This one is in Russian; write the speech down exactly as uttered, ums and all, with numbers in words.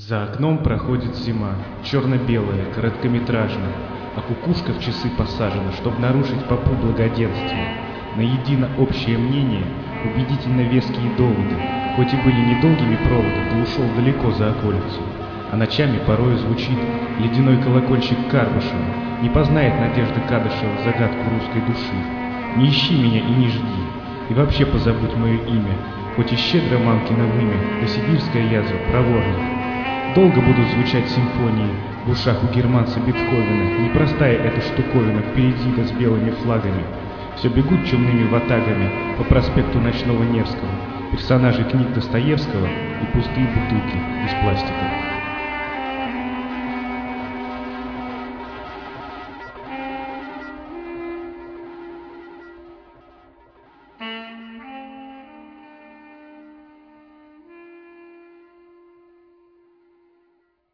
За окном проходит зима, черно-белая, короткометражная, а кукушка в часы посажена, чтобы нарушить попу благоденствия. На едино общее мнение, убедительно веские доводы, хоть и были недолгими проводом, да ушел далеко за околицу. А ночами порою звучит ледяной колокольчик Карбышева, не познает Надежда Кадышева загадку русской души. Не ищи меня и не жди, и вообще позабудь мое имя, хоть и щедро мамкино вымя, да сибирская язва проворна. Долго будут звучать симфонии в ушах у германца Бетховена, непростая эта штуковина впереди да с белыми флагами. Все бегут чумными ватагами по проспекту Ночного Невского, персонажи книг Достоевского и пустые бутылки из пластика.